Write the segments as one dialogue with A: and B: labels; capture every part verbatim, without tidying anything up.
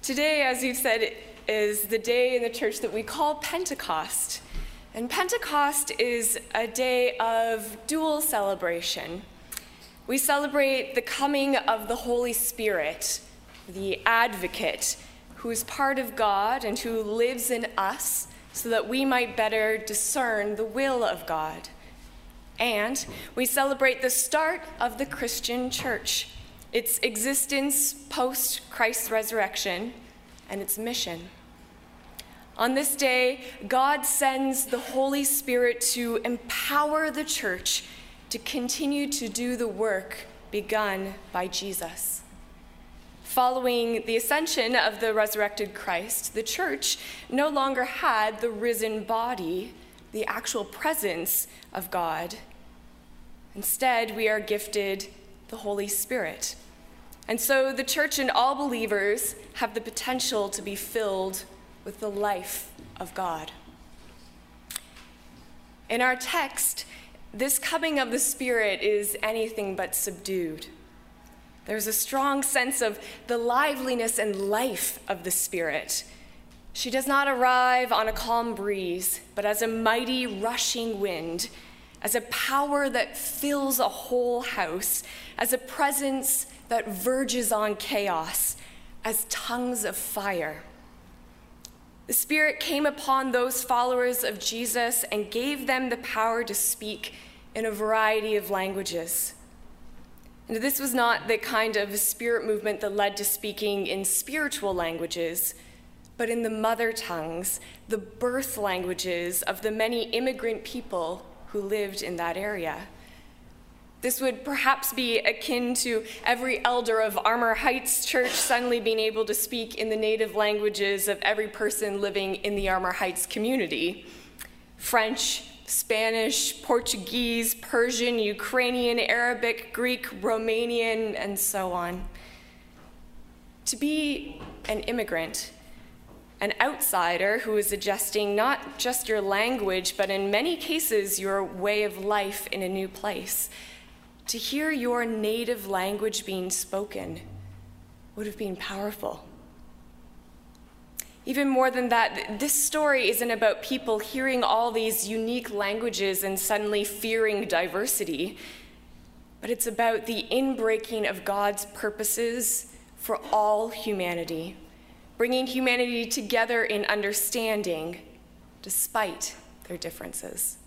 A: Today, as you've said, is the day in the church that we call Pentecost. And Pentecost is a day of dual celebration. We celebrate the coming of the Holy Spirit, the advocate, who is part of God and who lives in us so that we might better discern the will of God. And we celebrate the start of the Christian church, its existence post Christ's resurrection, and its mission. On this day, God sends the Holy Spirit to empower the church to continue to do the work begun by Jesus. Following the ascension of the resurrected Christ, the church no longer had the risen body, the actual presence of God. Instead, we are gifted the Holy Spirit. And so the church and all believers have the potential to be filled with the life of God. In our text, this coming of the Spirit is anything but subdued. There's a strong sense of the liveliness and life of the Spirit. She does not arrive on a calm breeze, but as a mighty rushing wind, as a power that fills a whole house, as a presence that verges on chaos, as tongues of fire. The Spirit came upon those followers of Jesus and gave them the power to speak in a variety of languages. And this was not the kind of spirit movement that led to speaking in spiritual languages, but in the mother tongues, the birth languages of the many immigrant people who lived in that area. This would perhaps be akin to every elder of Armour Heights Church suddenly being able to speak in the native languages of every person living in the Armour Heights community. French, Spanish, Portuguese, Persian, Ukrainian, Arabic, Greek, Romanian, and so on. To be an immigrant, an outsider who is adjusting not just your language, but in many cases your way of life in a new place, to hear your native language being spoken would have been powerful. Even more than that, this story isn't about people hearing all these unique languages and suddenly fearing diversity, but it's about the inbreaking of God's purposes for all humanity, bringing humanity together in understanding despite their differences.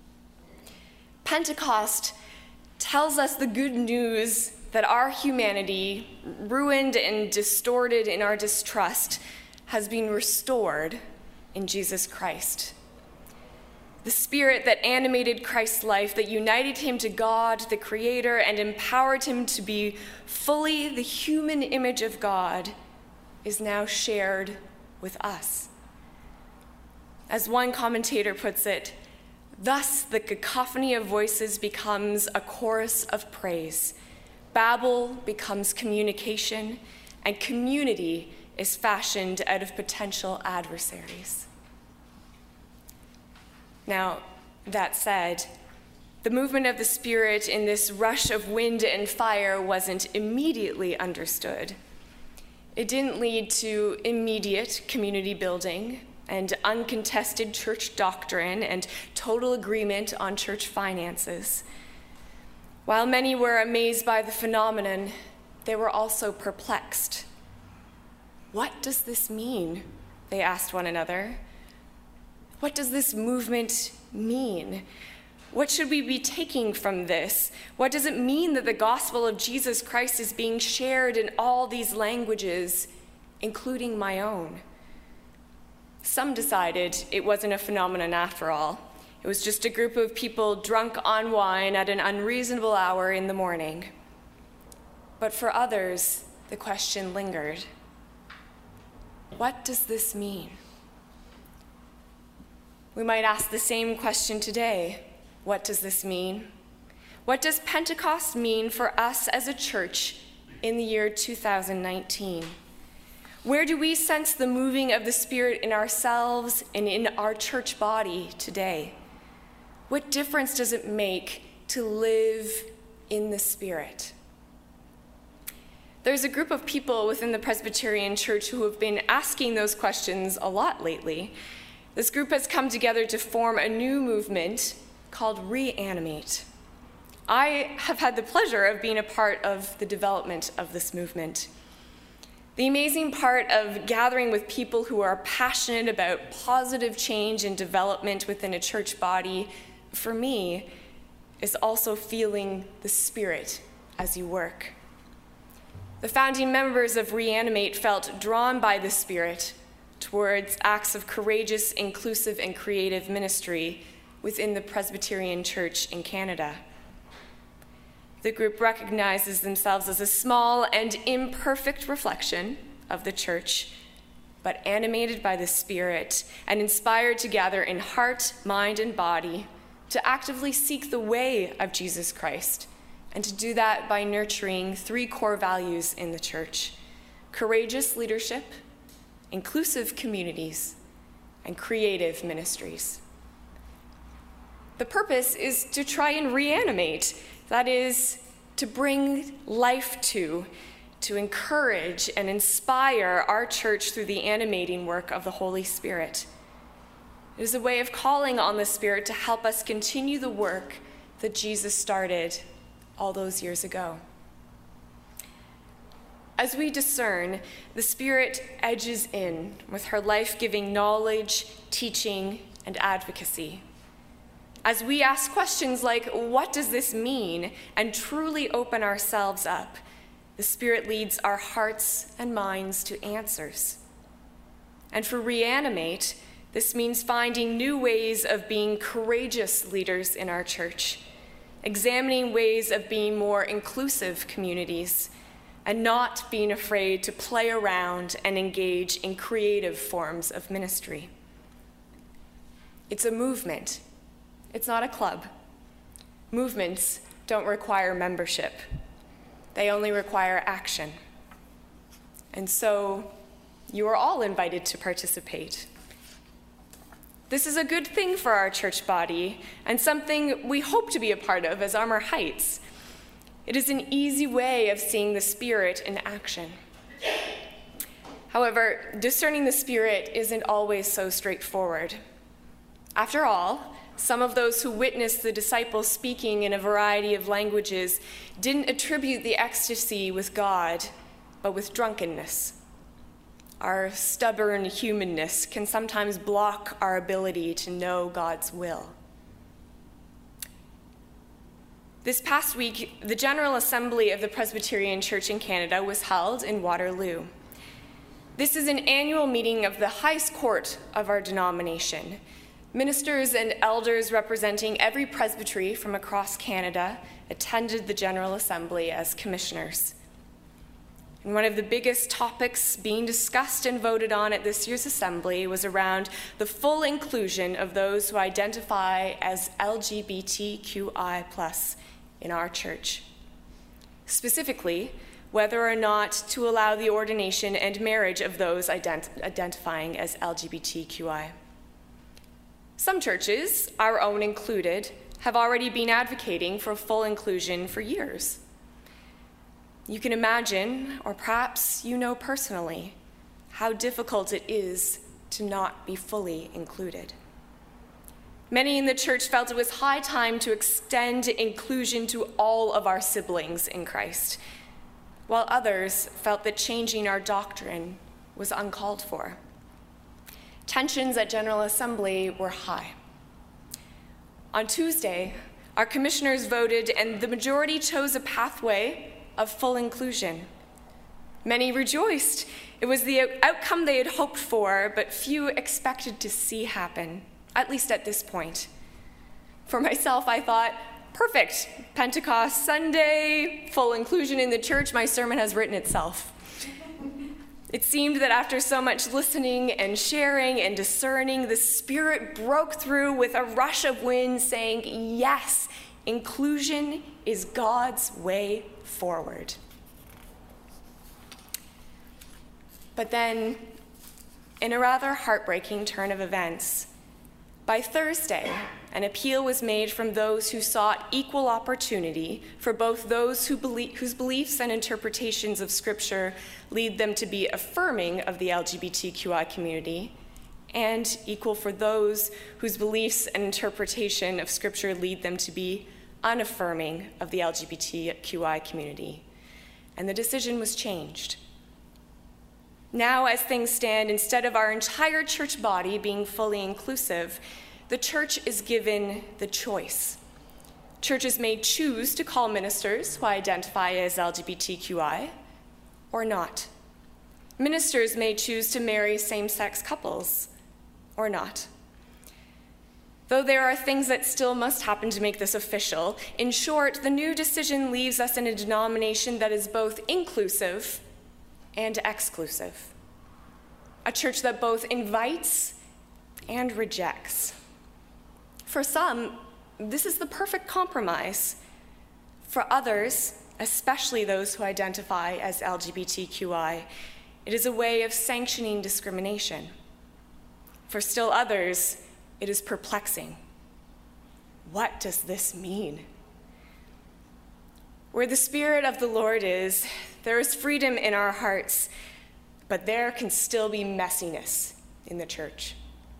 A: Pentecost tells us the good news that our humanity, ruined and distorted in our distrust, has been restored in Jesus Christ. The Spirit that animated Christ's life, that united him to God, the Creator, and empowered him to be fully the human image of God, is now shared with us. As one commentator puts it, thus the cacophony of voices becomes a chorus of praise. Babel becomes communication, and community is fashioned out of potential adversaries. Now, that said, the movement of the Spirit in this rush of wind and fire wasn't immediately understood. It didn't lead to immediate community building and uncontested church doctrine and total agreement on church finances. While many were amazed by the phenomenon, they were also perplexed. What does this mean? They asked one another. What does this movement mean? What should we be taking from this? What does it mean that the gospel of Jesus Christ is being shared in all these languages, including my own? Some decided it wasn't a phenomenon after all. It was just a group of people drunk on wine at an unreasonable hour in the morning. But for others, the question lingered. What does this mean? We might ask the same question today. What does this mean? What does Pentecost mean for us as a church in the year two thousand nineteen? Where do we sense the moving of the Spirit in ourselves and in our church body today? What difference does it make to live in the Spirit? there's a group of people within the Presbyterian Church who have been asking those questions a lot lately. This group has come together to form a new movement called Reanimate. I have had the pleasure of being a part of the development of this movement. The amazing part of gathering with people who are passionate about positive change and development within a church body, for me, is also feeling the Spirit as you work. The founding members of Reanimate felt drawn by the Spirit towards acts of courageous, inclusive, and creative ministry within the Presbyterian Church in Canada. The group recognizes themselves as a small and imperfect reflection of the church, but animated by the Spirit and inspired to gather in heart, mind, and body to actively seek the way of Jesus Christ, and to do that by nurturing three core values in the church: courageous leadership, inclusive communities, and creative ministries. The purpose is to try and reanimate, that is, to bring life to, to encourage and inspire our church through the animating work of the Holy Spirit. It is a way of calling on the Spirit to help us continue the work that Jesus started all those years ago. As we discern, the Spirit edges in with her life-giving knowledge, teaching, and advocacy. As we ask questions like, what does this mean, and truly open ourselves up, the Spirit leads our hearts and minds to answers. And for Reanimate, this means finding new ways of being courageous leaders in our church, examining ways of being more inclusive communities, and not being afraid to play around and engage in creative forms of ministry. It's a movement. It's not a club. Movements don't require membership. They only require action. And so you are all invited to participate. This is a good thing for our church body and something we hope to be a part of as Armor Heights. It is an easy way of seeing the Spirit in action. However, discerning the Spirit isn't always so straightforward. After all, some of those who witnessed the disciples speaking in a variety of languages didn't attribute the ecstasy with God, but with drunkenness. Our stubborn humanness can sometimes block our ability to know God's will. This past week, the General Assembly of the Presbyterian Church in Canada was held in Waterloo. This is an annual meeting of the highest court of our denomination. Ministers and elders representing every presbytery from across Canada attended the General Assembly as commissioners. And one of the biggest topics being discussed and voted on at this year's assembly was around the full inclusion of those who identify as L G B T Q I plus in our church. Specifically, whether or not to allow the ordination and marriage of those ident- identifying as L G B T Q I. Some churches, our own included, have already been advocating for full inclusion for years. You can imagine, or perhaps you know personally, how difficult it is to not be fully included. Many in the church felt it was high time to extend inclusion to all of our siblings in Christ, while others felt that changing our doctrine was uncalled for. Tensions at General Assembly were high. On Tuesday, our commissioners voted and the majority chose a pathway of full inclusion. Many rejoiced. It was the outcome they had hoped for, but few expected to see happen, at least at this point. For myself, I thought, perfect, Pentecost Sunday, full inclusion in the church, my sermon has written itself. It seemed that after so much listening and sharing and discerning, the Spirit broke through with a rush of wind saying, yes, inclusion is God's way forward. But then, in a rather heartbreaking turn of events, By Thursday, an appeal was made from those who sought equal opportunity for both those who believe, whose beliefs and interpretations of Scripture lead them to be affirming of the L G B T Q I community, and equal for those whose beliefs and interpretation of Scripture lead them to be unaffirming of the L G B T Q I community. And the decision was changed. Now, as things stand, instead of our entire church body being fully inclusive, the church is given the choice. Churches may choose to call ministers who identify as L G B T Q I or not. Ministers may choose to marry same-sex couples or not. Though there are things that still must happen to make this official, in short, the new decision leaves us in a denomination that is both inclusive and exclusive. A church that both invites and rejects. For some, this is the perfect compromise. For others, especially those who identify as L G B T Q I, it is a way of sanctioning discrimination. For still others, it is perplexing. What does this mean? Where the Spirit of the Lord is, there is freedom in our hearts, but there can still be messiness in the church.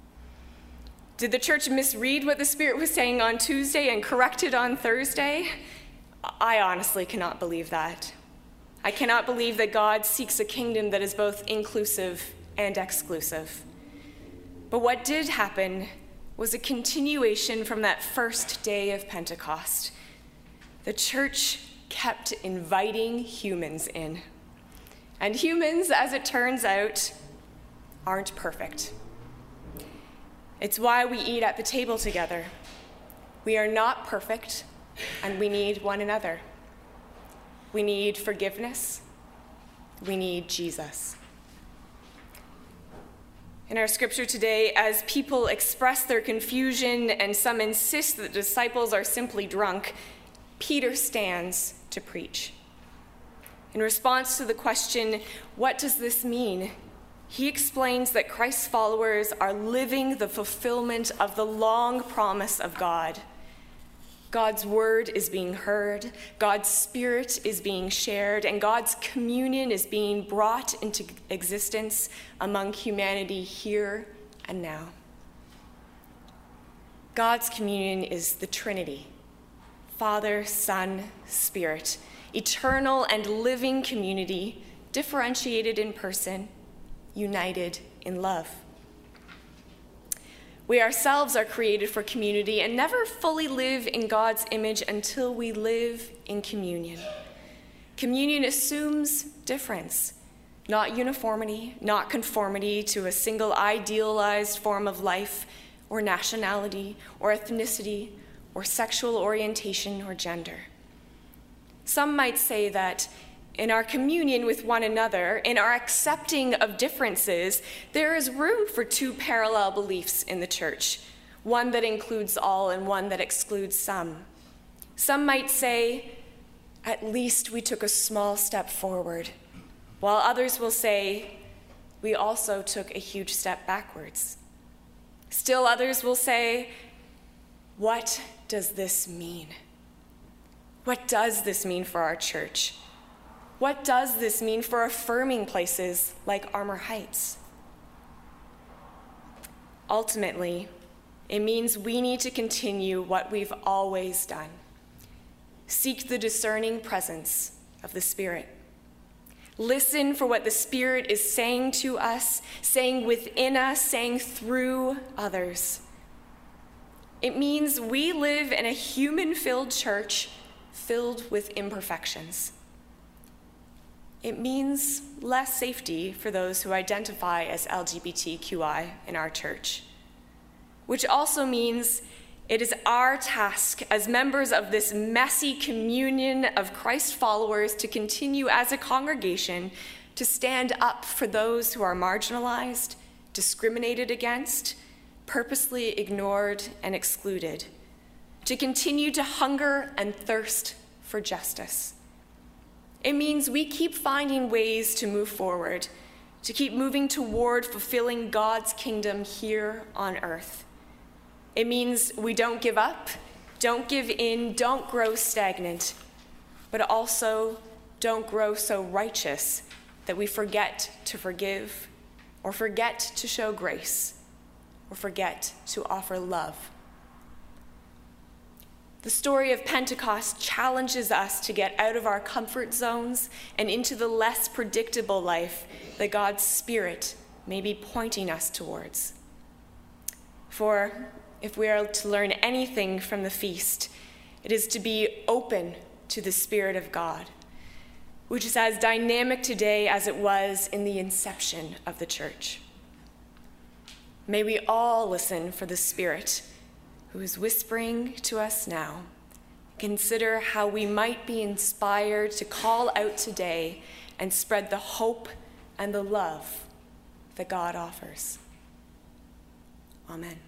A: Did the church misread what the Spirit was saying on Tuesday and correct it on Thursday? I honestly cannot believe that. I cannot believe that God seeks a kingdom that is both inclusive and exclusive. But what did happen was a continuation from that first day of Pentecost. The church kept inviting humans in. And humans, as it turns out, aren't perfect. It's why we eat at the table together. We are not perfect, and we need one another. We need forgiveness. We need Jesus. In our scripture today, as people express their confusion and some insist that the disciples are simply drunk, Peter stands to preach. In response to the question, what does this mean? He explains that Christ's followers are living the fulfillment of the long promise of God. God's word is being heard, God's spirit is being shared, and God's communion is being brought into existence among humanity here and now. God's communion is the Trinity, Father, Son, Spirit, eternal and living community, differentiated in person, united in love. We ourselves are created for community and never fully live in God's image until we live in communion. Communion assumes difference, not uniformity, not conformity to a single idealized form of life or nationality or ethnicity or sexual orientation or gender. Some might say that in our communion with one another, in our accepting of differences, there is room for two parallel beliefs in the church, one that includes all and one that excludes some. Some might say, at least we took a small step forward, while others will say, we also took a huge step backwards. Still others will say, what does this mean? What does this mean for our church? What does this mean for affirming places like Armour Heights? Ultimately, it means we need to continue what we've always done. Seek the discerning presence of the Spirit. Listen for what the Spirit is saying to us, saying within us, saying through others. It means we live in a human-filled church filled with imperfections. It means less safety for those who identify as L G B T Q I in our church, which also means it is our task as members of this messy communion of Christ followers to continue as a congregation to stand up for those who are marginalized, discriminated against, purposely ignored and excluded, to continue to hunger and thirst for justice. It means we keep finding ways to move forward, to keep moving toward fulfilling God's kingdom here on earth. It means we don't give up, don't give in, don't grow stagnant, but also don't grow so righteous that we forget to forgive, or forget to show grace, or forget to offer love. The story of Pentecost challenges us to get out of our comfort zones and into the less predictable life that God's Spirit may be pointing us towards. For if we are to learn anything from the feast, it is to be open to the Spirit of God, which is as dynamic today as it was in the inception of the church. May we all listen for the Spirit who is whispering to us now. Consider how we might be inspired to call out today and spread the hope and the love that God offers. Amen.